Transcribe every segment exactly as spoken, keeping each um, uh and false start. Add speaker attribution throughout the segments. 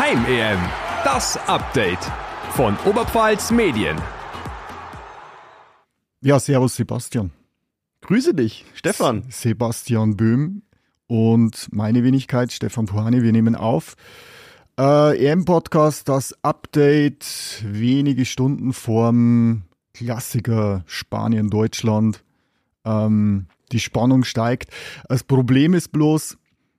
Speaker 1: Heim-E M, das Update von Oberpfalz Medien.
Speaker 2: Ja, servus Sebastian.
Speaker 3: Grüße dich, Stefan.
Speaker 2: Sebastian Böhm und meine Wenigkeit, Stefan Puhani. Wir nehmen auf. Äh, E M-Podcast, das Update, wenige Stunden vorm Klassiker Spanien-Deutschland. Ähm, die Spannung steigt. Das Problem ist bloß,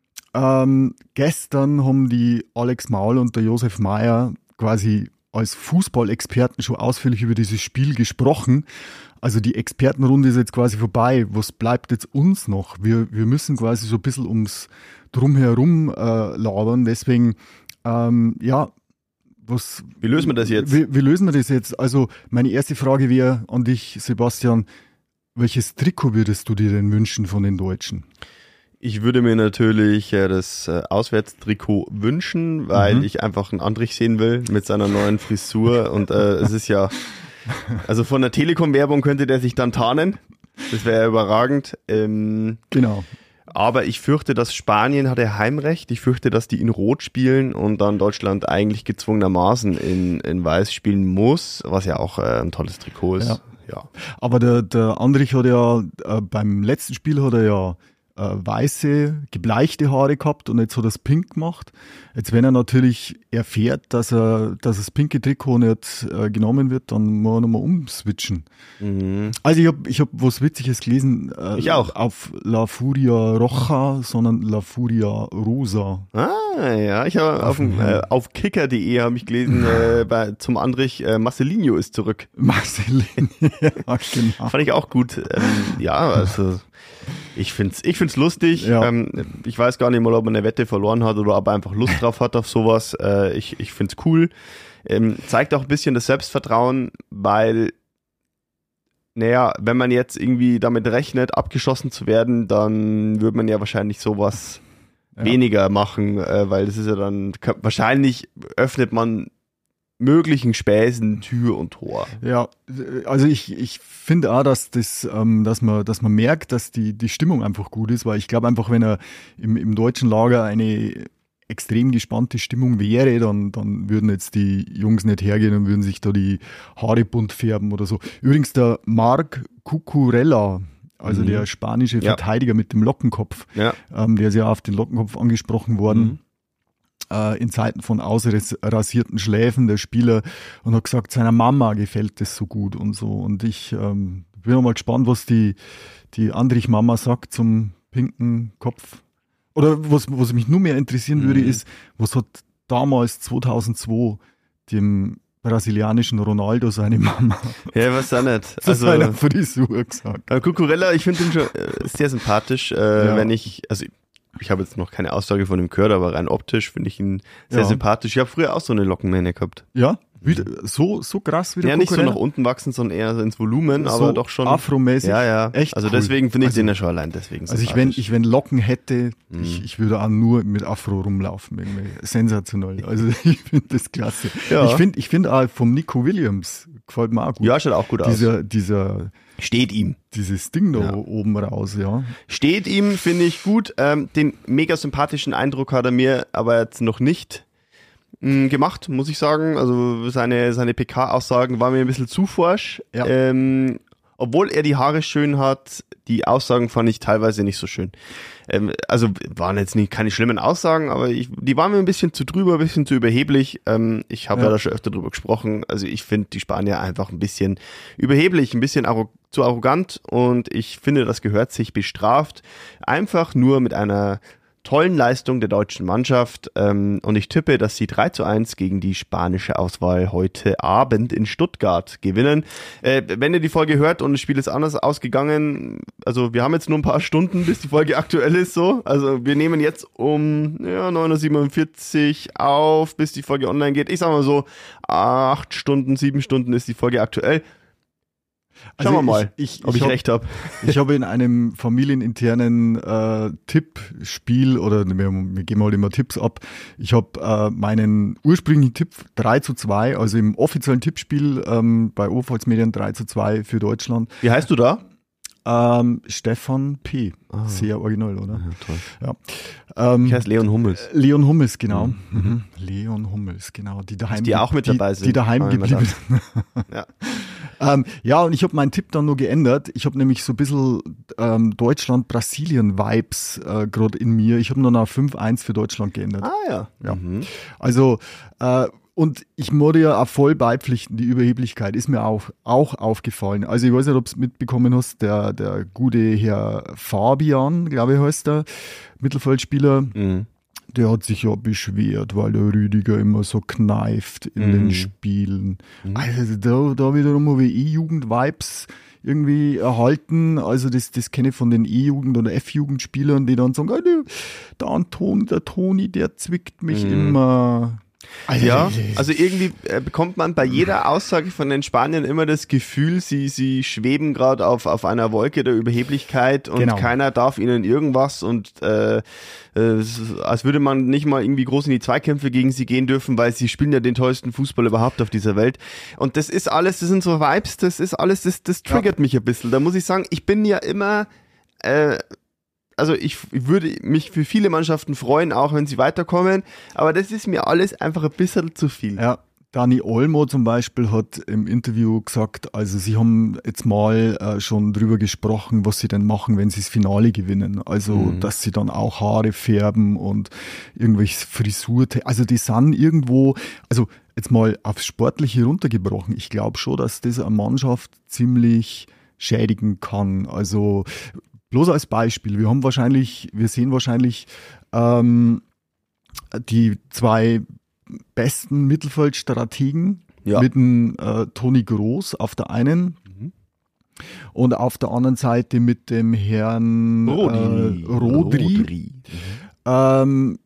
Speaker 2: ähm, gestern haben die Alex Maul und der Josef Mayer quasi als Fußballexperten schon ausführlich über dieses Spiel gesprochen. Also die Expertenrunde ist jetzt quasi vorbei. Was bleibt jetzt uns noch? Wir, wir müssen quasi so ein bisschen ums Drumherum äh, labern. Deswegen, ähm, ja, was...
Speaker 3: Wie lösen wir das jetzt?
Speaker 2: Wie, wie lösen wir das jetzt? Also meine erste Frage wäre an dich, Sebastian. Welches Trikot würdest du dir denn wünschen von den Deutschen?
Speaker 3: Ich würde mir natürlich äh, das äh, Auswärtstrikot wünschen, weil
Speaker 2: Mhm.
Speaker 3: ich einfach einen Andrich sehen will mit seiner neuen Frisur. Und äh, es ist ja, also von der Telekom-Werbung könnte der sich dann tarnen. Das wäre ja überragend. Ähm,
Speaker 2: Genau.
Speaker 3: aber ich fürchte, dass Spanien hat ja Heimrecht. Ich fürchte, dass die in Rot spielen und dann Deutschland eigentlich gezwungenermaßen in, in Weiß spielen muss, was ja auch äh, ein tolles Trikot ist.
Speaker 2: Ja.
Speaker 3: Ja.
Speaker 2: Aber der, der Andrich hat ja, äh, beim letzten Spiel hat er ja äh, weiße, gebleichte Haare gehabt und jetzt hat er es pink gemacht. Jetzt, wenn er natürlich erfährt, dass er, dass das pinke Trikot nicht äh, genommen wird, dann muss er nochmal umswitchen.
Speaker 3: Mhm.
Speaker 2: Also ich habe ich hab was Witziges gelesen. Äh,
Speaker 3: Ich auch.
Speaker 2: Auf La Furia Roja, sondern La Furia Rosa.
Speaker 3: Ah, ja, ich habe auf, dem, äh, auf kicker punkt de habe ich gelesen, äh, bei, zum Andrich, äh, Marcelinho ist zurück.
Speaker 2: Marceline, ja, genau.
Speaker 3: Fand ich auch gut. Ähm, ja, also ich find's, ich find's lustig.
Speaker 2: Ja.
Speaker 3: Ähm, ich weiß gar nicht mal, ob man eine Wette verloren hat oder ob er einfach Lust drauf hat auf sowas. Äh, ich, ich find's cool. Ähm, zeigt auch ein bisschen das Selbstvertrauen, weil, naja, wenn man jetzt irgendwie damit rechnet, abgeschossen zu werden, dann würde man ja wahrscheinlich sowas
Speaker 2: Ja.
Speaker 3: weniger machen, äh, weil das ist ja dann, wahrscheinlich öffnet man möglichen Späßen Tür und Tor.
Speaker 2: Ja, also ich, ich finde auch, dass das, ähm, dass man, dass man merkt, dass die, die Stimmung einfach gut ist, weil ich glaube einfach, wenn er im, im deutschen Lager eine extrem gespannte Stimmung wäre, dann, dann würden jetzt die Jungs nicht hergehen und würden sich da die Haare bunt färben oder so. Übrigens der Marc Cucurella, also
Speaker 3: Mhm.
Speaker 2: der spanische
Speaker 3: Ja.
Speaker 2: Verteidiger mit dem Lockenkopf,
Speaker 3: Ja.
Speaker 2: ähm, der ist ja auf den Lockenkopf angesprochen worden.
Speaker 3: Mhm.
Speaker 2: Äh, in Zeiten von ausrasierten Schläfen der Spieler und hat gesagt, seiner Mama gefällt das so gut und so. Und ich ähm, bin mal gespannt, was die, die Andrich-Mama sagt zum pinken Kopf. Oder was, was mich nur mehr interessieren
Speaker 3: Mhm.
Speaker 2: würde, ist, was hat damals zweitausendzwei dem brasilianischen Ronaldo seine Mama
Speaker 3: Ja, was da nicht.
Speaker 2: zu
Speaker 3: Also,
Speaker 2: seiner Frisur gesagt?
Speaker 3: äh, Cucurella, ich finde ihn schon äh, sehr sympathisch, äh,
Speaker 2: Ja.
Speaker 3: wenn ich, also ich habe jetzt noch keine Aussage von ihm gehört, aber rein optisch finde ich ihn sehr
Speaker 2: Ja.
Speaker 3: sympathisch. Ich habe früher auch so eine Lockenmähne gehabt.
Speaker 2: Ja, wie, so, so krass wie der
Speaker 3: Ja, nicht so
Speaker 2: Cucurella?
Speaker 3: nach unten wachsen, sondern eher so ins Volumen,
Speaker 2: So
Speaker 3: aber doch schon.
Speaker 2: afromäßig?
Speaker 3: Ja, ja.
Speaker 2: Echt
Speaker 3: Also
Speaker 2: cool.
Speaker 3: deswegen finde ich
Speaker 2: Also-
Speaker 3: den ja schon allein deswegen
Speaker 2: Also ich wenn,
Speaker 3: sympathisch.
Speaker 2: ich wenn Locken hätte,
Speaker 3: Mhm.
Speaker 2: ich, ich würde auch nur mit Afro rumlaufen. Irgendwie. Sensationell. Also ich finde das klasse.
Speaker 3: Ja.
Speaker 2: Ich finde ich finde auch vom Nico Williams, gefällt mir auch gut.
Speaker 3: Ja, schaut auch gut aus.
Speaker 2: Dieser, dieser,
Speaker 3: Steht ihm.
Speaker 2: dieses Ding da
Speaker 3: Ja.
Speaker 2: oben raus, ja.
Speaker 3: Steht ihm, finde ich gut. Ähm, den mega sympathischen Eindruck hat er mir aber jetzt noch nicht mh, gemacht, muss ich sagen. Also seine, seine P K-Aussagen waren mir ein bisschen zu forsch.
Speaker 2: Ja.
Speaker 3: Ähm, obwohl er die Haare schön hat, die Aussagen fand ich teilweise nicht so schön. Ähm, also waren jetzt nicht keine schlimmen Aussagen, aber ich, die waren mir ein bisschen zu drüber, ein bisschen zu überheblich. Ähm, ich habe
Speaker 2: Ja.
Speaker 3: ja. da schon öfter drüber gesprochen. Also ich finde die Spanier einfach ein bisschen überheblich, ein bisschen arro- zu arrogant und ich finde, das gehört sich bestraft. Einfach nur mit einer tollen Leistung der deutschen Mannschaft ähm, und ich tippe, dass sie drei zu eins gegen die spanische Auswahl heute Abend in Stuttgart gewinnen. Äh, wenn ihr die Folge hört und das Spiel ist anders ausgegangen, also wir haben jetzt nur ein paar Stunden, bis die Folge aktuell ist, so. Also wir nehmen jetzt um ja, neun Uhr siebenundvierzig auf, bis die Folge online geht. Ich sag mal so, acht Stunden, sieben Stunden ist die Folge aktuell. Schauen wir mal,
Speaker 2: ich, ich,
Speaker 3: ob ich,
Speaker 2: hab,
Speaker 3: recht habe.
Speaker 2: Ich habe in einem familieninternen äh, Tippspiel, oder wir, wir geben halt immer Tipps ab, ich habe äh, meinen ursprünglichen Tipp drei zu zwei, also im offiziellen Tippspiel ähm, bei Oberpfalz Medien drei zu zwei für Deutschland.
Speaker 3: Wie heißt du da?
Speaker 2: Ähm, Stefan P.
Speaker 3: Ah.
Speaker 2: Sehr original, oder?
Speaker 3: Ja, toll.
Speaker 2: Ja. Ähm,
Speaker 3: Ich heiße Leon Hummels.
Speaker 2: Leon Hummels, genau.
Speaker 3: Mhm.
Speaker 2: Mhm. Leon Hummels, genau. Die daheim,
Speaker 3: Die auch mit
Speaker 2: die,
Speaker 3: dabei sind.
Speaker 2: Die daheim
Speaker 3: Ah, immer
Speaker 2: geblieben.
Speaker 3: Ja.
Speaker 2: ähm, ja, und ich habe meinen Tipp dann nur geändert. Ich habe nämlich so ein bisschen ähm, Deutschland-Brasilien-Vibes äh, gerade in mir. Ich habe nur noch fünf eins für Deutschland geändert.
Speaker 3: Ah ja.
Speaker 2: Ja.
Speaker 3: Mhm.
Speaker 2: Also, äh, und ich muss ja auch voll beipflichten, die Überheblichkeit ist mir auch, auch aufgefallen. Also ich weiß nicht, ob du es mitbekommen hast, der, der gute Herr Fabian, glaube ich heißt der, Mittelfeldspieler,
Speaker 3: Mhm.
Speaker 2: der hat sich ja beschwert, weil der Rüdiger immer so kneift in
Speaker 3: Mhm.
Speaker 2: den Spielen.
Speaker 3: Mhm.
Speaker 2: Also da, da wiederum habe ich E-Jugend-Vibes irgendwie erhalten. Also das, das kenne ich von den E-Jugend- oder F-Jugendspielern, die dann sagen, ah, der, der Anton, der Toni, der zwickt mich
Speaker 3: Mhm.
Speaker 2: immer. Also,
Speaker 3: Ja, also irgendwie äh, bekommt man bei jeder Aussage von den Spaniern immer das Gefühl, sie, sie schweben gerade auf, auf einer Wolke der Überheblichkeit und
Speaker 2: Genau.
Speaker 3: keiner darf ihnen irgendwas und äh, äh, als würde man nicht mal irgendwie groß in die Zweikämpfe gegen sie gehen dürfen, weil sie spielen ja den tollsten Fußball überhaupt auf dieser Welt. Und das ist alles, das sind so Vibes, das ist alles, das, das triggert ja. mich ein bisschen. Da muss ich sagen, ich bin ja immer... Äh, Also ich würde mich für viele Mannschaften freuen, auch wenn sie weiterkommen, aber das ist mir alles einfach ein bisschen zu viel.
Speaker 2: Ja, Dani Olmo zum Beispiel hat im Interview gesagt, also sie haben jetzt mal äh, schon drüber gesprochen, was sie denn machen, wenn sie das Finale gewinnen. Also,
Speaker 3: Mhm.
Speaker 2: dass sie dann auch Haare färben und irgendwelche Frisur, also die sind irgendwo, also jetzt mal aufs Sportliche runtergebrochen. Ich glaube schon, dass das eine Mannschaft ziemlich schädigen kann. Also bloß als Beispiel, wir haben wahrscheinlich, wir sehen wahrscheinlich ähm, die zwei besten Mittelfeldstrategen
Speaker 3: Ja.
Speaker 2: mit dem äh, Toni Groß auf der einen
Speaker 3: Mhm.
Speaker 2: und auf der anderen Seite mit dem Herrn
Speaker 3: Rodri.
Speaker 2: Äh, Rodri.
Speaker 3: Rodri.
Speaker 2: Ähm,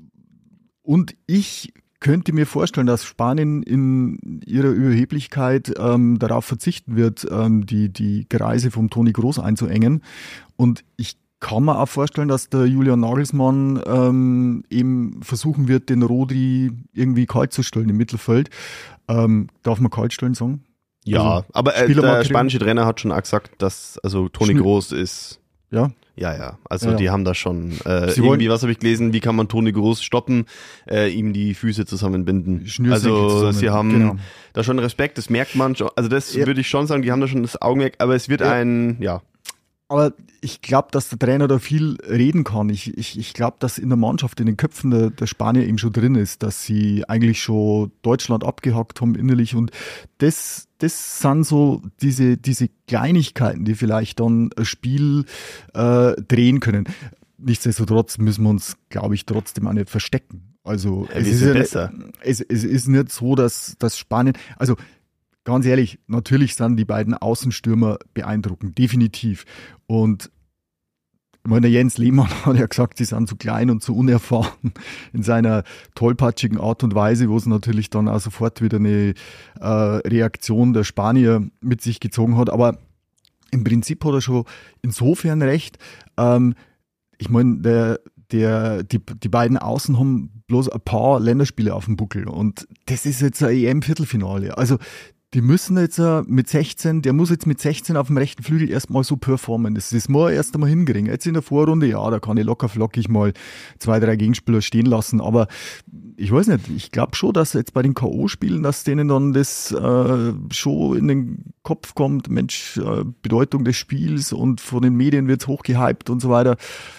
Speaker 2: und ich könnte mir vorstellen, dass Spanien in ihrer Überheblichkeit ähm, darauf verzichten wird, ähm, die, die Kreise vom Toni Groß einzuengen. Und ich kann mir auch vorstellen, dass der Julian Nagelsmann ähm, eben versuchen wird, den Rodri irgendwie kalt zu stellen im Mittelfeld. Ähm, darf man kalt stellen sagen?
Speaker 3: Ja,
Speaker 2: Also,
Speaker 3: aber äh, der
Speaker 2: Spielermaterial-
Speaker 3: spanische Trainer hat schon auch gesagt, dass also Toni
Speaker 2: Schni-
Speaker 3: Groß ist.
Speaker 2: Ja,
Speaker 3: Ja, ja. Also
Speaker 2: Ja.
Speaker 3: die haben da schon äh,
Speaker 2: Sie wollen-
Speaker 3: irgendwie, was habe ich gelesen, wie kann man Toni Groß stoppen, äh, ihm die Füße zusammenbinden.
Speaker 2: Schnürsenkel
Speaker 3: Also
Speaker 2: zusammen,
Speaker 3: sie haben
Speaker 2: genau.
Speaker 3: da schon Respekt, das merkt man schon. Also das
Speaker 2: Ja.
Speaker 3: würde ich schon sagen, die haben da schon das Augenmerk, aber es wird
Speaker 2: Ja.
Speaker 3: ein, ja.
Speaker 2: aber ich glaube, dass der Trainer da viel reden kann. Ich, ich, ich glaube, dass in der Mannschaft, in den Köpfen der, der Spanier eben schon drin ist, dass sie eigentlich schon Deutschland abgehackt haben innerlich. Und das, das sind so diese, diese Kleinigkeiten, die vielleicht dann ein Spiel äh, drehen können. Nichtsdestotrotz müssen wir uns, glaube ich, trotzdem auch nicht verstecken. Also
Speaker 3: Ja,
Speaker 2: es,
Speaker 3: wir
Speaker 2: ist
Speaker 3: sind
Speaker 2: ja,
Speaker 3: besser.
Speaker 2: Es, es ist nicht so, dass, dass Spanien, also ganz ehrlich, natürlich sind die beiden Außenstürmer beeindruckend, definitiv. Und ich meine, der Jens Lehmann hat ja gesagt, sie sind zu klein und zu unerfahren in seiner tollpatschigen Art und Weise, wo es natürlich dann auch sofort wieder eine äh, Reaktion der Spanier mit sich gezogen hat. Aber im Prinzip hat er schon insofern recht. Ähm, ich meine, der, der, die, die beiden Außen haben bloß ein paar Länderspiele auf dem Buckel und das ist jetzt ein E M-Viertelfinale. Also die müssen jetzt äh, mit sechzehn, der muss jetzt mit sechzehn auf dem rechten Flügel erstmal so performen. Das, das muss er erst einmal hinkriegen. Jetzt in der Vorrunde, ja, da kann ich locker flockig mal zwei, drei Gegenspieler stehen lassen. Aber ich weiß nicht, ich glaube schon, dass jetzt bei den K O-Spielen, dass denen dann das äh, schon in den Kopf kommt, Mensch, äh, Bedeutung des Spiels und von den Medien wird's hochgehypt und so weiter.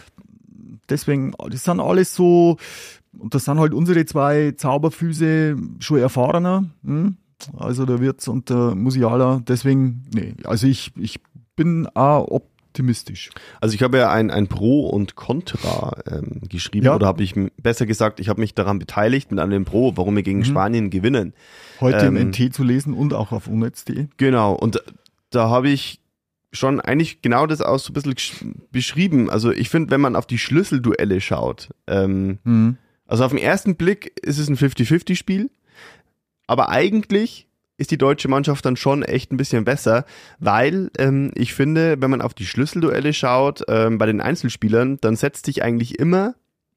Speaker 2: Deswegen, das sind alles so, und das sind halt unsere zwei Zauberfüße schon erfahrener, hm? Also der Wirtz und der Musiala, deswegen, nee, also ich, ich bin auch optimistisch.
Speaker 3: Also ich habe ja ein, ein Pro und Contra ähm, geschrieben,
Speaker 2: Ja.
Speaker 3: oder habe ich m- besser gesagt, ich habe mich daran beteiligt mit einem Pro, warum wir gegen
Speaker 2: Mhm.
Speaker 3: Spanien gewinnen.
Speaker 2: Heute
Speaker 3: Ähm,
Speaker 2: im N T zu lesen und auch auf unnetz punkt de.
Speaker 3: Genau, und da habe ich schon eigentlich genau das auch so ein bisschen gesch- beschrieben. Also ich finde, wenn man auf die Schlüsselduelle schaut, ähm,
Speaker 2: Mhm.
Speaker 3: also auf den ersten Blick ist es ein fünfzig fünfzig Spiel, aber eigentlich ist die deutsche Mannschaft dann schon echt ein bisschen besser, weil ähm, ich finde, wenn man auf die Schlüsselduelle schaut, ähm, bei den Einzelspielern, dann setzt sich eigentlich immer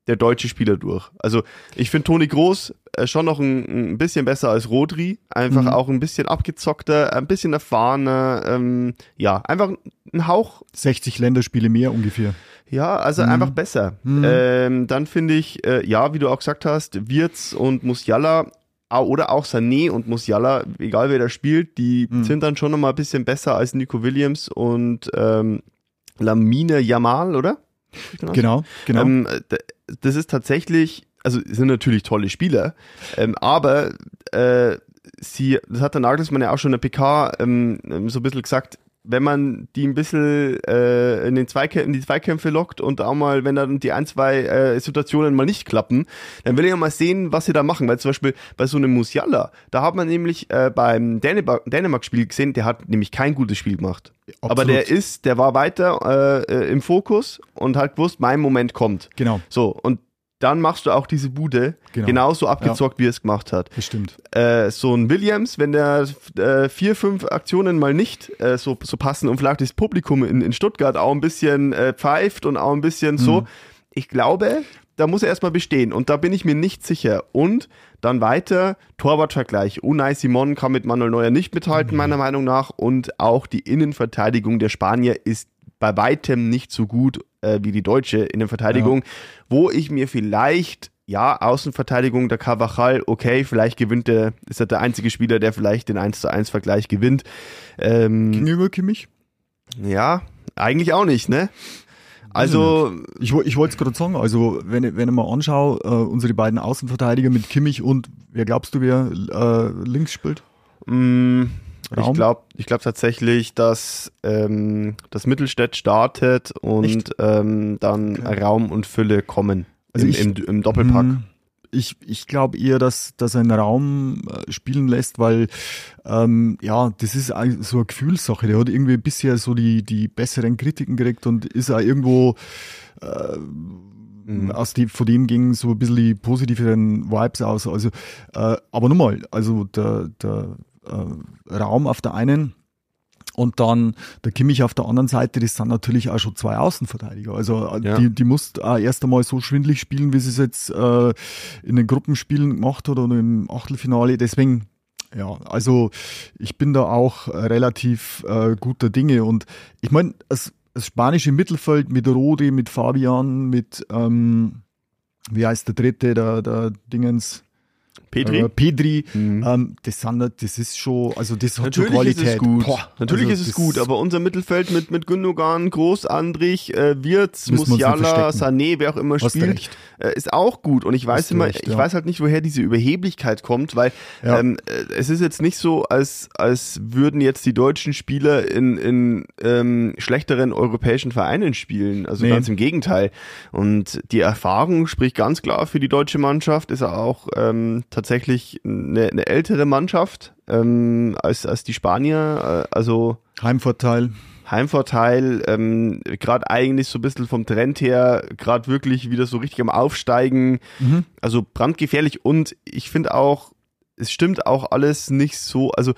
Speaker 3: der deutsche Spieler durch. Also ich finde Toni Kroos äh, schon noch ein, ein bisschen besser als Rodri, einfach mhm. auch ein bisschen abgezockter, ein bisschen erfahrener, ähm, ja, einfach ein Hauch.
Speaker 2: sechzig Länderspiele mehr ungefähr.
Speaker 3: Ja, also mhm. einfach besser. Mhm. Ähm, dann finde ich, äh, ja, wie du auch gesagt hast, Wirtz und Musiala oder auch Sané und Musiala, egal wer da spielt, die mhm. sind dann schon nochmal ein bisschen besser als Nico Williams und ähm, Lamine Yamal, oder?
Speaker 2: Genau, genau.
Speaker 3: Ähm, das ist tatsächlich, also sind natürlich tolle Spieler, ähm, aber äh, sie, das hat der Nagelsmann ja auch schon in der P K ähm, so ein bisschen gesagt, wenn man die ein bisschen äh, in, den Zweikä- in die Zweikämpfe lockt und auch mal, wenn dann die ein, zwei äh, Situationen mal nicht klappen, dann will ich ja mal sehen, was sie da machen. Weil zum Beispiel bei so einem Musiala, da hat man nämlich äh, beim Dänemark- Dänemark-Spiel gesehen, der hat nämlich kein gutes Spiel gemacht. Absolut. Aber der ist, der war weiter äh, im Fokus und hat gewusst, mein Moment kommt.
Speaker 2: Genau.
Speaker 3: So, und dann machst du auch diese Bude genau. genauso abgezockt, ja. wie er es gemacht hat.
Speaker 2: Das stimmt.
Speaker 3: Äh, so ein Williams, wenn der äh, vier, fünf Aktionen mal nicht äh, so, so passen und vielleicht das Publikum in, in Stuttgart auch ein bisschen äh, pfeift und auch ein bisschen mhm. so, ich glaube, da muss er erstmal bestehen und da bin ich mir nicht sicher. Und dann weiter, Torwartvergleich. Unai Simon kann mit Manuel Neuer nicht mithalten, mhm. meiner Meinung nach. Und auch die Innenverteidigung der Spanier ist bei weitem nicht so gut äh, wie die deutsche Innenverteidigung, ja. wo ich mir vielleicht, ja, Außenverteidigung, der Carvajal, okay, vielleicht gewinnt der, ist er der einzige Spieler, der vielleicht den eins zu eins Vergleich gewinnt. Ähm,
Speaker 2: Gegenüber Kimmich?
Speaker 3: Ja, eigentlich auch nicht, ne? Also,
Speaker 2: ich, ich wollte es gerade sagen, also wenn, wenn ich mal anschaue, äh, unsere beiden Außenverteidiger mit Kimmich und, wer glaubst du, wer äh, links spielt?
Speaker 3: Mm, ich glaube ich glaub tatsächlich, dass ähm, das Mittelstädt startet und ähm, dann okay. Raum und Fülle kommen also im, ich, im, im Doppelpack. Mh,
Speaker 2: ich ich glaube eher, dass, dass er einen Raum äh, spielen lässt, weil ähm, ja, das ist so eine Gefühlssache. Der hat irgendwie bisher so die, die besseren Kritiken gekriegt und ist auch irgendwo äh, mhm. aus die, von dem gingen so ein bisschen die positiveren Vibes aus. Also, äh, aber nochmal, also der, der äh, Raum auf der einen und dann der Kimmich auf der anderen Seite, das sind natürlich auch schon zwei Außenverteidiger. Also ja. die, die musst auch erst einmal so schwindelig spielen, wie sie es jetzt äh, in den Gruppenspielen gemacht hat oder im Achtelfinale. Deswegen, ja, also ich bin da auch relativ äh, guter Dinge. Und ich meine, das, das spanische Mittelfeld mit Rode, mit Fabian, mit, ähm, wie heißt der dritte, der, der Dingens,
Speaker 3: Pedri?
Speaker 2: Äh, Pedri, mhm. ähm, das, sind, das ist schon, also das hat
Speaker 3: Natürlich
Speaker 2: schon Qualität.
Speaker 3: Ist es gut.
Speaker 2: Boah,
Speaker 3: Natürlich
Speaker 2: also
Speaker 3: ist es gut, aber unser Mittelfeld mit, mit Gündogan, Groß, Andrich, äh, Wirtz, Musiala, Sané, wer auch immer
Speaker 2: Hast
Speaker 3: spielt, äh, ist auch gut. Und ich weiß
Speaker 2: Hast
Speaker 3: immer,
Speaker 2: recht,
Speaker 3: ich
Speaker 2: ja.
Speaker 3: weiß halt nicht, woher diese Überheblichkeit kommt, weil
Speaker 2: ja.
Speaker 3: ähm, es ist jetzt nicht so, als, als würden jetzt die deutschen Spieler in, in ähm, schlechteren europäischen Vereinen spielen. Also nee. ganz im Gegenteil. Und die Erfahrung spricht ganz klar für die deutsche Mannschaft, ist auch ähm, tatsächlich eine, eine ältere Mannschaft ähm, als, als die Spanier, äh, also
Speaker 2: Heimvorteil.
Speaker 3: Heimvorteil, ähm, gerade eigentlich so ein bisschen vom Trend her, gerade wirklich wieder so richtig am Aufsteigen, mhm. also brandgefährlich und ich finde auch, es stimmt auch alles nicht so, also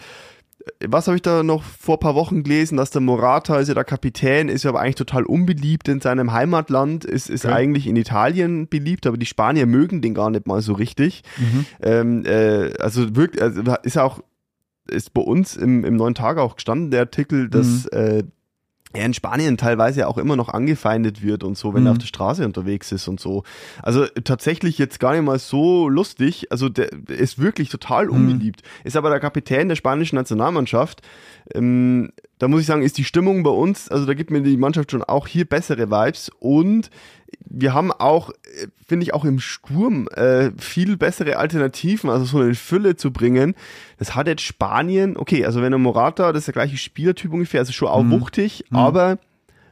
Speaker 3: was habe ich da noch vor ein paar Wochen gelesen, dass der Morata ist ja der Kapitän, ist ja aber eigentlich total unbeliebt in seinem Heimatland, ist, ist okay. eigentlich in Italien beliebt, aber die Spanier mögen den gar nicht mal so richtig. Mhm. Ähm, äh, also wirklich, also ist auch, ist bei uns im, im Neuen Tag auch gestanden, der Artikel, dass mhm. äh, er in Spanien teilweise auch immer noch angefeindet wird und so, wenn mhm. er auf der Straße unterwegs ist und so. Also tatsächlich jetzt gar nicht mal so lustig. Also der, der ist wirklich total unbeliebt. Mhm. Ist aber der Kapitän der spanischen Nationalmannschaft. Ähm, da muss ich sagen, ist die Stimmung bei uns, also da gibt mir die Mannschaft schon auch hier bessere Vibes und wir haben auch, finde ich, auch im Sturm äh, viel bessere Alternativen, also so eine Fülle zu bringen. Das hat jetzt Spanien, okay, also wenn er Morata, das ist der gleiche Spielertyp ungefähr, also schon auch mhm. wuchtig, mhm. aber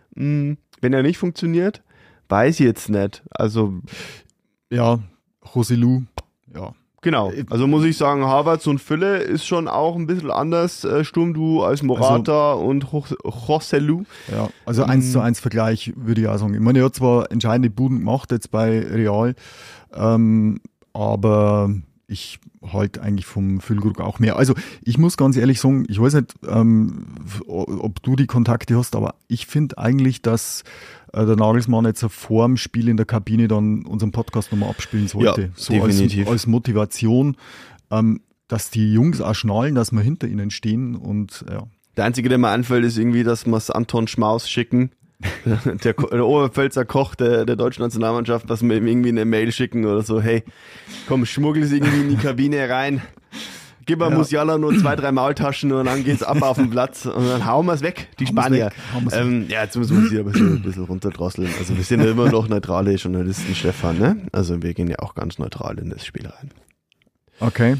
Speaker 3: mh, wenn er nicht funktioniert, weiß ich jetzt nicht. Also
Speaker 2: ja, Joselu, ja.
Speaker 3: Genau, also muss ich sagen, Havertz und Fülle ist schon auch ein bisschen anders äh, Sturmduo als Morata also, und Joselu.
Speaker 2: Ja, also eins ähm, zu eins Vergleich würde ich auch sagen. Ich meine, er hat zwar entscheidende Buden gemacht jetzt bei Real, ähm, aber ich halte eigentlich vom Füllkrug auch mehr. Also ich muss ganz ehrlich sagen, ich weiß nicht, ähm, ob du die Kontakte hast, aber ich finde eigentlich, dass äh, der Nagelsmann jetzt vor dem Spiel in der Kabine dann unseren Podcast nochmal abspielen sollte.
Speaker 3: Ja,
Speaker 2: so
Speaker 3: definitiv.
Speaker 2: Als, als Motivation, ähm, dass die Jungs auch schnallen, dass wir hinter ihnen stehen und ja.
Speaker 3: Der einzige, der mir einfällt, ist irgendwie, dass wir es Anton Schmaus schicken. Der, der Oberpfälzer Koch der, der deutschen Nationalmannschaft, dass wir ihm irgendwie eine Mail schicken oder so, hey, komm, schmuggel es irgendwie in die Kabine rein, gib mal ja. Musiala nur zwei, drei Maultaschen und dann geht's ab auf den Platz und dann hauen wir es weg, die hauen Spanier. Weg, ähm, ja, jetzt müssen wir uns hier ein bisschen, ein bisschen runterdrosseln. Also wir sind ja immer noch neutrale Journalisten, Stefan, ne? Also wir gehen ja auch ganz neutral in das Spiel rein.
Speaker 2: Okay.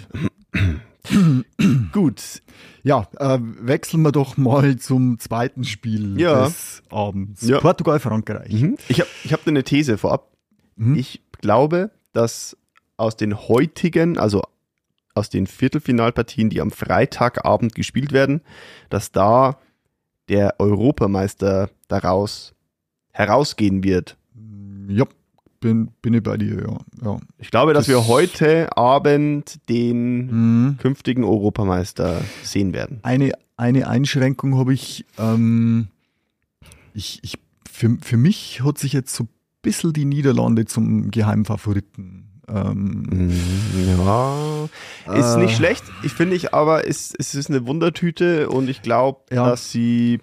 Speaker 3: Gut.
Speaker 2: Ja, äh, wechseln wir doch mal zum zweiten Spiel
Speaker 3: ja.
Speaker 2: des Abends.
Speaker 3: Ja.
Speaker 2: Portugal-Frankreich.
Speaker 3: Mhm. Ich habe ich hab eine These vorab. Mhm. Ich glaube, dass aus den heutigen, also aus den Viertelfinalpartien, die am Freitagabend gespielt werden, dass da der Europameister daraus herausgehen wird.
Speaker 2: Ja, bin, bin ich bei dir, ja. ja.
Speaker 3: Ich glaube, dass das wir heute Abend den
Speaker 2: mhm.
Speaker 3: künftigen Europameister sehen werden.
Speaker 2: Eine, eine Einschränkung habe ich, ähm, ich, ich für, für mich hat sich jetzt so ein bisschen die Niederlande zum Geheimfavoriten Ähm,
Speaker 3: ja, ist
Speaker 2: äh,
Speaker 3: nicht schlecht. Ich finde ich aber, es, es ist eine Wundertüte und ich glaube,
Speaker 2: ja.
Speaker 3: dass sie,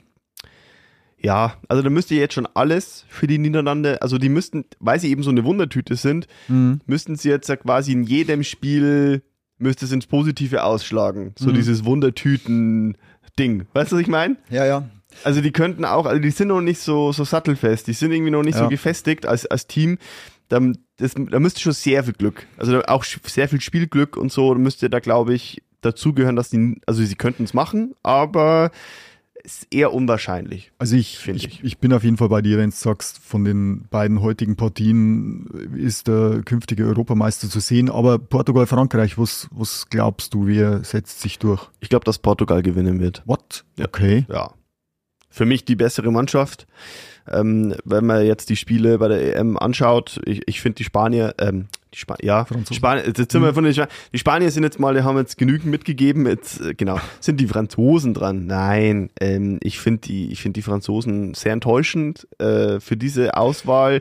Speaker 3: ja, also da müsste jetzt schon alles für die Niederlande, also die müssten, weil sie eben so eine Wundertüte sind,
Speaker 2: mhm.
Speaker 3: müssten sie jetzt quasi in jedem Spiel, müsste es ins Positive ausschlagen. So
Speaker 2: mhm. dieses
Speaker 3: Wundertüten-Ding. Weißt du, was ich meine?
Speaker 2: Ja, ja.
Speaker 3: Also die könnten auch, also die sind noch nicht so, so sattelfest, die sind irgendwie noch nicht
Speaker 2: ja.
Speaker 3: so gefestigt als, als Team. Da, das, da müsste schon sehr viel Glück, also auch sehr viel Spielglück und so, da müsste da, glaube ich, dazugehören, dass die, also sie könnten es machen, aber ist eher unwahrscheinlich.
Speaker 2: Also ich, ich, ich. ich bin auf jeden Fall bei dir, wenn du sagst, von den beiden heutigen Partien ist der künftige Europameister zu sehen, aber Portugal, Frankreich, was, was glaubst du, wer setzt sich durch?
Speaker 3: Ich glaube, dass Portugal gewinnen wird.
Speaker 2: What?
Speaker 3: Ja.
Speaker 2: Okay.
Speaker 3: Ja. Für mich die bessere Mannschaft. Ähm, wenn man jetzt die Spiele bei der E M anschaut, ich, ich finde die Spanier, ähm, die Spa- ja, Spanier, jetzt sind wir von den Sp- die Spanier sind jetzt mal, die haben jetzt genügend mitgegeben, jetzt, äh, genau, sind die Franzosen dran? Nein, ähm, ich finde die, ich finde die Franzosen sehr enttäuschend, äh, für diese Auswahl,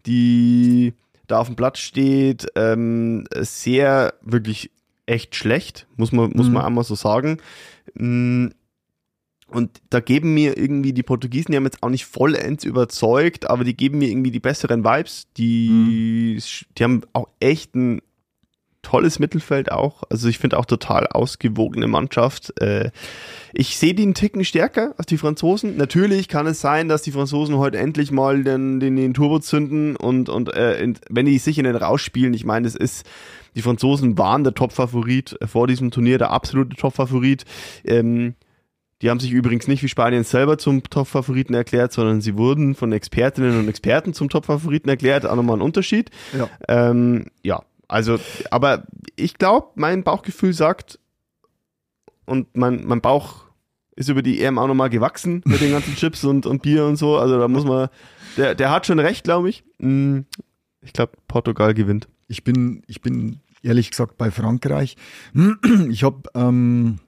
Speaker 3: die da auf dem Platz steht, ähm, sehr, wirklich echt schlecht, muss man, muss mhm. man einmal so sagen. Mm, Und da geben mir irgendwie die Portugiesen, die haben jetzt auch nicht vollends überzeugt, aber die geben mir irgendwie die besseren Vibes. Die, mhm. die haben auch echt ein tolles Mittelfeld auch. Also ich finde auch total ausgewogene Mannschaft. Äh, ich sehe die einen Ticken stärker als die Franzosen. Natürlich kann es sein, dass die Franzosen heute endlich mal den, den, den Turbo zünden und, und äh, in, wenn die sich in den rausspielen, ich meine, es ist, die Franzosen waren der Top-Favorit vor diesem Turnier, der absolute Top-Favorit. Ähm, Die haben sich übrigens nicht wie Spanien selber zum Top-Favoriten erklärt, sondern sie wurden von Expertinnen und Experten zum Top-Favoriten erklärt. Auch nochmal ein Unterschied.
Speaker 2: Ja,
Speaker 3: ähm, ja also, aber ich glaube, mein Bauchgefühl sagt, und mein, mein Bauch ist über die E M auch nochmal gewachsen mit den ganzen Chips und, und Bier und so. Also da muss man, der, der hat schon recht, glaube ich. Ich glaube, Portugal gewinnt.
Speaker 2: Ich bin, ich bin ehrlich gesagt bei Frankreich. Ich habe ähm,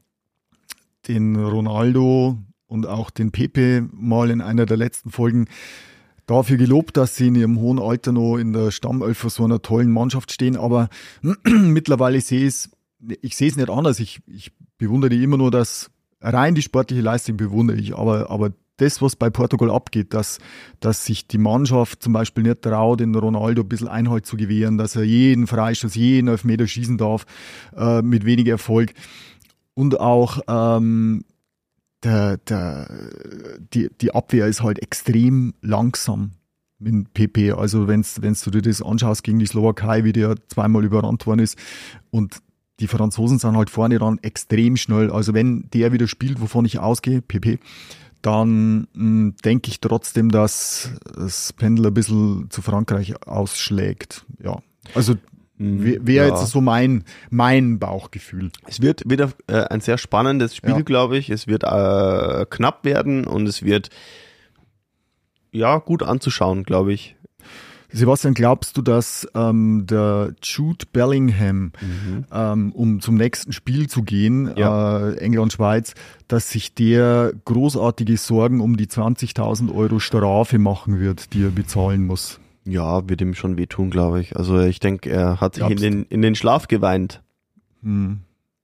Speaker 2: den Ronaldo und auch den Pepe mal in einer der letzten Folgen dafür gelobt, dass sie in ihrem hohen Alter noch in der Stammelf für so einer tollen Mannschaft stehen, aber mittlerweile sehe ich es, ich sehe es nicht anders. Ich, ich bewundere die immer nur, dass rein die sportliche Leistung bewundere ich, aber, aber das, was bei Portugal abgeht, dass, dass sich die Mannschaft zum Beispiel nicht traut, den Ronaldo ein bisschen Einhalt zu gewähren, dass er jeden Freistoß, jeden Elfmeter schießen darf, äh, mit wenig Erfolg. Und auch ähm, der, der, die, die Abwehr ist halt extrem langsam mit P P. Also wenn du dir das anschaust gegen die Slowakei, wie der zweimal überrannt worden ist. Und die Franzosen sind halt vorne dann extrem schnell. Also wenn der wieder spielt, wovon ich ausgehe, P P, dann mh, denke ich trotzdem, dass das Pendel ein bisschen zu Frankreich ausschlägt. Ja, also wäre
Speaker 3: ja.
Speaker 2: jetzt so mein, mein Bauchgefühl.
Speaker 3: Es wird wieder äh, ein sehr spannendes Spiel,
Speaker 2: ja.
Speaker 3: glaube ich. Es wird äh, knapp werden und es wird ja gut anzuschauen, glaube ich.
Speaker 2: Sebastian, glaubst du, dass ähm, der Jude Bellingham, mhm. ähm, um zum nächsten Spiel zu gehen, ja. äh, England-Schweiz, dass sich der großartige Sorgen um die zwanzigtausend Euro Strafe machen wird, die er bezahlen muss?
Speaker 3: Ja, wird ihm schon wehtun, glaube ich. Also ich denke, er hat sich in den, in den Schlaf geweint.
Speaker 2: Hm.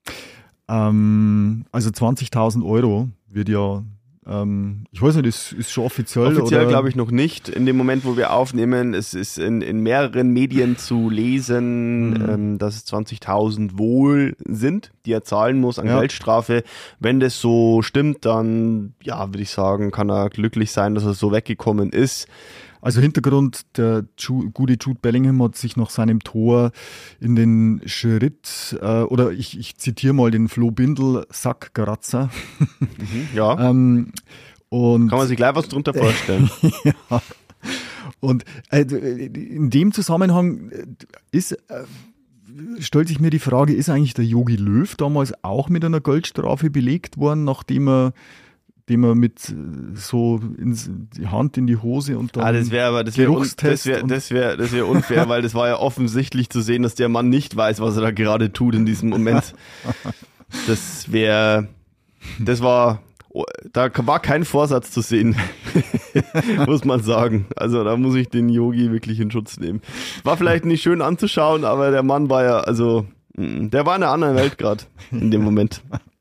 Speaker 2: Ähm, also zwanzigtausend Euro wird ja... Ich weiß nicht, ist, ist schon offiziell?
Speaker 3: Offiziell glaube ich noch nicht. In dem Moment, wo wir aufnehmen, es ist in, in mehreren Medien zu lesen, mhm. ähm, dass es zwanzigtausend wohl sind, die er zahlen muss an ja. Geldstrafe. Wenn das so stimmt, dann, ja, würde ich sagen, kann er glücklich sein, dass er so weggekommen ist.
Speaker 2: Also Hintergrund, der Ju- gute Jude Bellingham hat sich nach seinem Tor in den Schritt, äh, oder ich, ich zitiere mal den Flo Bindel, Sackgaratzer.
Speaker 3: Mhm, ja,
Speaker 2: ähm, und
Speaker 3: kann man sich gleich was drunter vorstellen.
Speaker 2: ja. Und äh, in dem Zusammenhang ist, äh, stellt sich mir die Frage, ist eigentlich der Jogi Löw damals auch mit einer Geldstrafe belegt worden, nachdem er dem er mit so ins, die Hand in die Hose und dann
Speaker 3: ah, das wäre aber das wäre un, das wäre das wäre das wäre unfair, weil das war ja offensichtlich zu sehen, dass der Mann nicht weiß, was er da gerade tut in diesem Moment. Das wäre das war da war kein Vorsatz zu sehen, muss man sagen. Also da muss ich den Yogi wirklich in Schutz nehmen. War vielleicht nicht schön anzuschauen, aber der Mann war ja, also der war in einer anderen Welt gerade in dem Moment.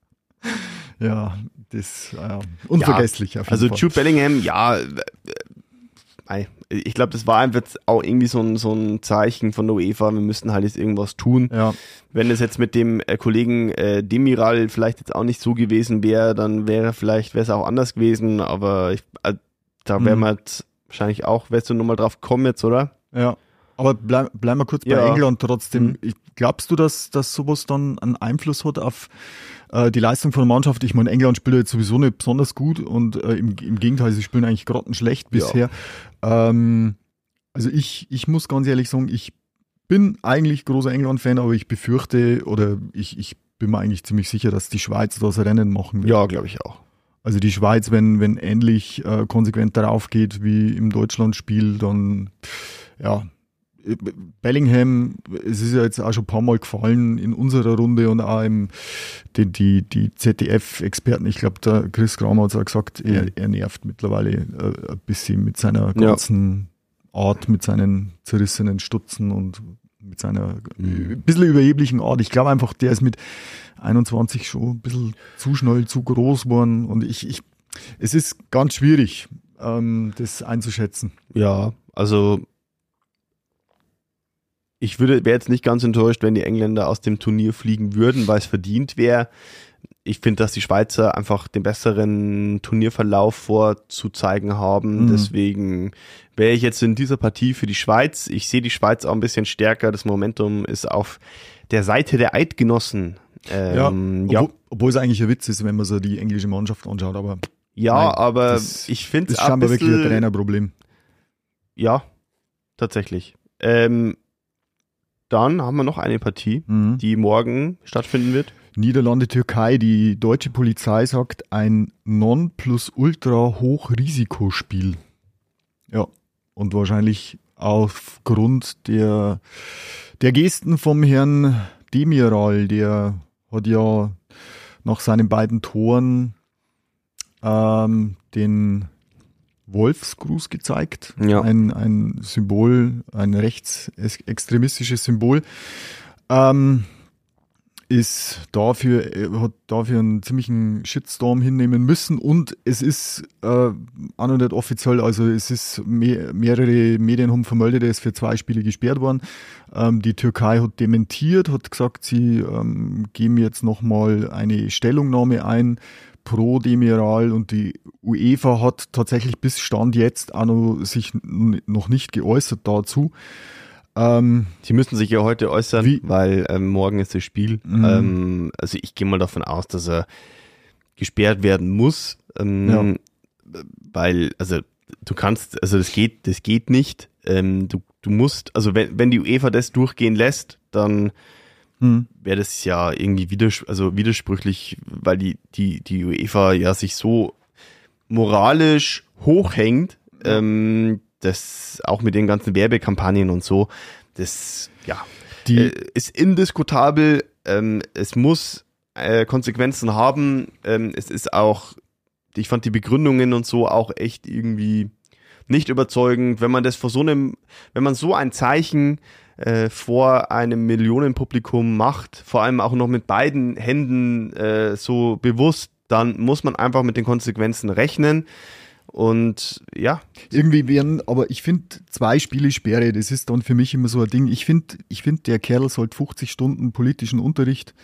Speaker 2: Ja, das äh, unvergesslich.
Speaker 3: Ja,
Speaker 2: auf jeden
Speaker 3: also
Speaker 2: Fall.
Speaker 3: Jude Bellingham, ja, äh, ich glaube, das war einfach auch irgendwie so ein, so ein Zeichen von der UEFA, wir müssten halt jetzt irgendwas tun.
Speaker 2: Ja.
Speaker 3: Wenn es jetzt mit dem äh, Kollegen äh, Demiral vielleicht jetzt auch nicht so gewesen wäre, dann wäre vielleicht, wäre es auch anders gewesen, aber ich, äh, da wären wir jetzt wahrscheinlich auch, wärst du nochmal drauf gekommen jetzt, oder?
Speaker 2: Ja. Aber bleib, bleib mal kurz bei
Speaker 3: ja.
Speaker 2: England trotzdem.
Speaker 3: Mhm.
Speaker 2: Glaubst du, dass, dass sowas dann einen Einfluss hat auf äh, die Leistung von der Mannschaft? Ich meine, England spielt jetzt sowieso nicht besonders gut und äh, im, im Gegenteil, sie spielen eigentlich grottenschlecht bisher. Ja. Ähm, also ich, ich muss ganz ehrlich sagen, ich bin eigentlich großer England-Fan, aber ich befürchte oder ich, ich bin mir eigentlich ziemlich sicher, dass die Schweiz das Rennen machen wird.
Speaker 3: Ja, glaube ich auch.
Speaker 2: Also die Schweiz, wenn, wenn ähnlich äh, konsequent darauf geht wie im Deutschlandspiel, dann ja, Bellingham, es ist ja jetzt auch schon ein paar Mal gefallen in unserer Runde und auch im, die, die, die Z D F-Experten, ich glaube, der Chris Kramer hat es auch gesagt, er, er nervt mittlerweile äh, ein bisschen mit seiner ganzen ja. Art, mit seinen zerrissenen Stutzen und mit seiner mhm. ein bisschen überheblichen Art. Ich glaube einfach, der ist mit einundzwanzig schon ein bisschen zu schnell, zu groß geworden und ich, ich es ist ganz schwierig, ähm, das einzuschätzen.
Speaker 3: Ja, also ich würde wäre jetzt nicht ganz enttäuscht, wenn die Engländer aus dem Turnier fliegen würden, weil es verdient wäre. Ich finde, dass die Schweizer einfach den besseren Turnierverlauf vorzuzeigen haben. Mhm. Deswegen wäre ich jetzt in dieser Partie für die Schweiz. Ich sehe die Schweiz auch ein bisschen stärker. Das Momentum ist auf der Seite der Eidgenossen. Ähm,
Speaker 2: ja,
Speaker 3: ja.
Speaker 2: Obwohl, obwohl es eigentlich ein Witz ist, wenn man so die englische Mannschaft anschaut. Aber
Speaker 3: ja,
Speaker 2: nein,
Speaker 3: aber
Speaker 2: das,
Speaker 3: ich finde es
Speaker 2: ist scheinbar wirklich ein Trainerproblem.
Speaker 3: Ja, tatsächlich. Ähm, Dann haben wir noch eine Partie, mhm. die morgen stattfinden wird.
Speaker 2: Niederlande, Türkei. Die deutsche Polizei sagt, ein Non-Plus-Ultra-Hochrisikospiel. Ja, und wahrscheinlich aufgrund der, der Gesten vom Herrn Demiral, der hat ja nach seinen beiden Toren ähm, den Wolfsgruß gezeigt,
Speaker 3: ja.
Speaker 2: ein, ein Symbol, ein rechtsextremistisches Symbol, ähm, ist dafür, hat dafür einen ziemlichen Shitstorm hinnehmen müssen und es ist äh, auch noch nicht offiziell, also es ist mehr, mehrere Medien haben vermeldet, er ist für zwei Spiele gesperrt worden. Ähm, die Türkei hat dementiert, hat gesagt, sie ähm, geben jetzt nochmal eine Stellungnahme ein pro Demiral und die UEFA hat tatsächlich bis Stand jetzt auch noch sich noch nicht geäußert dazu. Ähm,
Speaker 3: Sie müssen sich ja heute äußern,
Speaker 2: wie?
Speaker 3: weil ähm, morgen ist das Spiel. Mhm. Ähm, also ich gehe mal davon aus, dass er gesperrt werden muss, ähm, ja. weil also du kannst, also das geht, das geht nicht. Ähm, du du musst, also wenn wenn die UEFA das durchgehen lässt, dann mhm. wäre das ja irgendwie widers- also widersprüchlich, weil die die die UEFA ja sich so moralisch hochhängt. Ja. Ähm, das auch mit den ganzen Werbekampagnen und so, das ja,
Speaker 2: Die,
Speaker 3: äh, ist indiskutabel. Ähm, es muss äh, Konsequenzen haben. Ähm, es ist auch, ich fand die Begründungen und so auch echt irgendwie nicht überzeugend, wenn man das vor so einem, wenn man so ein Zeichen äh, vor einem Millionenpublikum macht, vor allem auch noch mit beiden Händen äh, so bewusst, dann muss man einfach mit den Konsequenzen rechnen. Und ja.
Speaker 2: Irgendwie werden, aber ich finde, zwei Spiele Sperre, das ist dann für mich immer so ein Ding. Ich finde, ich finde, der Kerl sollte fünfzig Stunden politischen Unterricht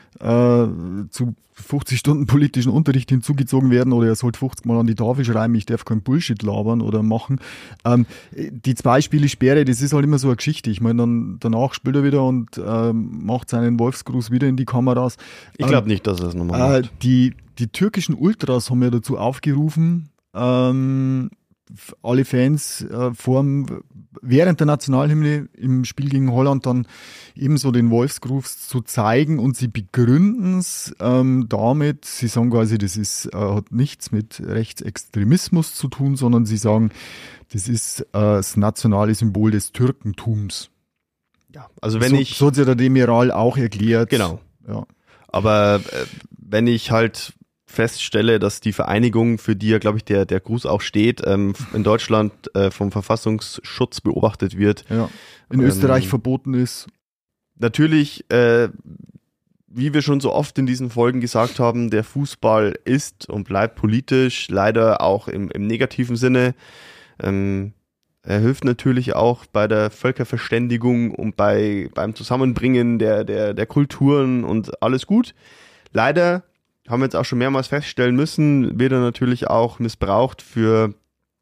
Speaker 2: äh, zu fünfzig Stunden politischen Unterricht hinzugezogen werden, oder er sollte fünfzig Mal an die Tafel schreiben, ich darf kein Bullshit labern oder machen. Ähm, die zwei Spiele Sperre, das ist halt immer so eine Geschichte. Ich meine, dann danach spielt er wieder und ähm, macht seinen Wolfsgruß wieder in die Kameras.
Speaker 3: Ich glaube
Speaker 2: ähm,
Speaker 3: nicht, dass er es nochmal
Speaker 2: äh,
Speaker 3: macht.
Speaker 2: die, die türkischen Ultras haben ja dazu aufgerufen, ähm, alle Fans äh, vorm, während der Nationalhymne im Spiel gegen Holland dann ebenso den Wolfsgruß zu zeigen, und sie begründen es ähm, damit, sie sagen quasi, das ist, äh, hat nichts mit Rechtsextremismus zu tun, sondern sie sagen, das ist äh, das nationale Symbol des Türkentums.
Speaker 3: Ja, also wenn
Speaker 2: so,
Speaker 3: ich...
Speaker 2: So hat ja der Demiral auch erklärt.
Speaker 3: Genau.
Speaker 2: Ja.
Speaker 3: Aber äh, wenn ich halt feststelle, dass die Vereinigung, für die ja, glaube ich, der, der Gruß auch steht, ähm, in Deutschland äh, vom Verfassungsschutz beobachtet wird.
Speaker 2: Ja. In
Speaker 3: ähm,
Speaker 2: Österreich verboten ist.
Speaker 3: Natürlich, äh, wie wir schon so oft in diesen Folgen gesagt haben, der Fußball ist und bleibt politisch, leider auch im, im negativen Sinne. Ähm, er hilft natürlich auch bei der Völkerverständigung und bei, beim Zusammenbringen der, der, der Kulturen und alles gut. Leider haben wir jetzt auch schon mehrmals feststellen müssen, wird er natürlich auch missbraucht für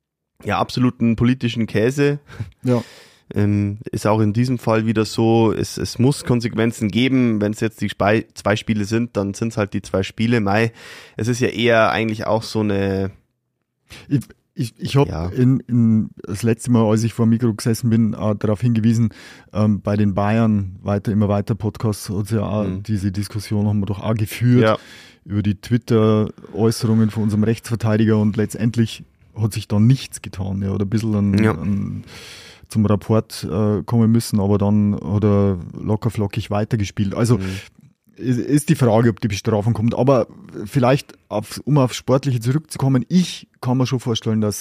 Speaker 3: ja, absoluten politischen Käse.
Speaker 2: Ja.
Speaker 3: Ähm, ist auch in diesem Fall wieder so, es, es muss Konsequenzen geben. Wenn es jetzt die Spe- zwei Spiele sind, dann sind es halt die zwei Spiele. Mai, es ist ja eher eigentlich auch so eine...
Speaker 2: Ich, ich, ich habe
Speaker 3: Ja.
Speaker 2: in, in das letzte Mal, als ich vor dem Mikro gesessen bin, auch darauf hingewiesen, ähm, bei den Bayern weiter, immer weiter Podcasts hat es ja auch,
Speaker 3: Mhm.
Speaker 2: diese Diskussion haben wir doch auch geführt,
Speaker 3: Ja.
Speaker 2: über die Twitter-Äußerungen von unserem Rechtsverteidiger, und letztendlich hat sich da nichts getan. Er hat ein bisschen an,
Speaker 3: Ja.
Speaker 2: an, zum Rapport äh, kommen müssen, aber dann hat er locker flockig weitergespielt. Also
Speaker 3: Mhm.
Speaker 2: ist, ist die Frage, ob die Bestrafung kommt. Aber vielleicht, auf, um aufs Sportliche zurückzukommen, ich kann mir schon vorstellen, dass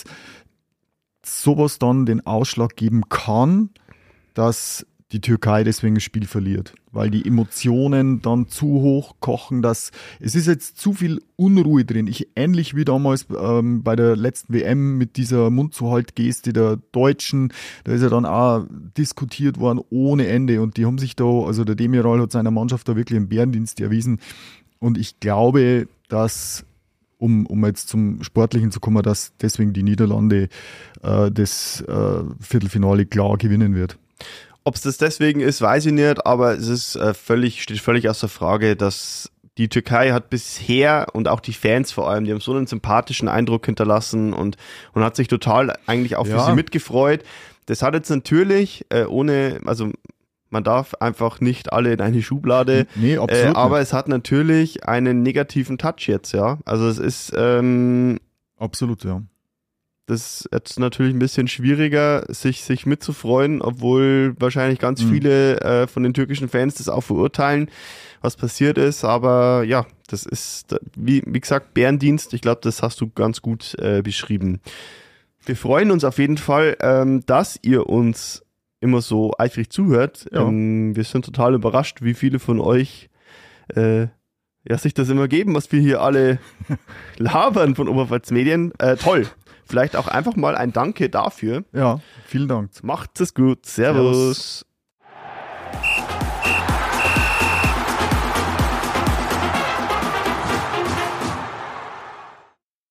Speaker 2: sowas dann den Ausschlag geben kann, dass die Türkei deswegen das Spiel verliert, weil die Emotionen dann zu hoch kochen, dass es ist jetzt zu viel Unruhe drin. Ich ähnlich wie damals ähm, bei der letzten W M mit dieser Mundzuhalt-Geste der Deutschen, da ist ja dann auch diskutiert worden ohne Ende, und die haben sich da, also der Demiral hat seiner Mannschaft da wirklich einen Bärendienst erwiesen, und ich glaube, dass um, um jetzt zum Sportlichen zu kommen, dass deswegen die Niederlande äh, das äh, Viertelfinale klar gewinnen wird.
Speaker 3: Ob es das deswegen ist, weiß ich nicht, aber es ist äh, völlig, steht völlig außer Frage, dass die Türkei hat bisher, und auch die Fans vor allem, die haben so einen sympathischen Eindruck hinterlassen und, und hat sich total eigentlich auch für
Speaker 2: Ja.
Speaker 3: sie mitgefreut. Das hat jetzt natürlich äh, ohne, also man darf einfach nicht alle in eine Schublade,
Speaker 2: Nee,
Speaker 3: äh,
Speaker 2: absolut
Speaker 3: aber
Speaker 2: nicht.
Speaker 3: es hat natürlich einen negativen Touch jetzt, ja. Also es ist, ähm,
Speaker 2: Absolut, ja.
Speaker 3: das ist jetzt natürlich ein bisschen schwieriger, sich, sich mitzufreuen, obwohl wahrscheinlich ganz
Speaker 2: Mhm.
Speaker 3: viele äh, von den türkischen Fans das auch verurteilen, was passiert ist. Aber ja, das ist, wie, wie gesagt, Bärendienst. Ich glaube, das hast du ganz gut äh, beschrieben. Wir freuen uns auf jeden Fall, ähm, dass ihr uns immer so eifrig zuhört.
Speaker 2: Ja.
Speaker 3: Ähm, wir sind total überrascht, wie viele von euch äh, ja, sich das immer geben, was wir hier alle labern von Oberpfalz Medien. Äh, toll. Vielleicht auch einfach mal ein Danke dafür.
Speaker 2: Ja, vielen Dank.
Speaker 3: Macht es gut. Servus.
Speaker 2: Servus.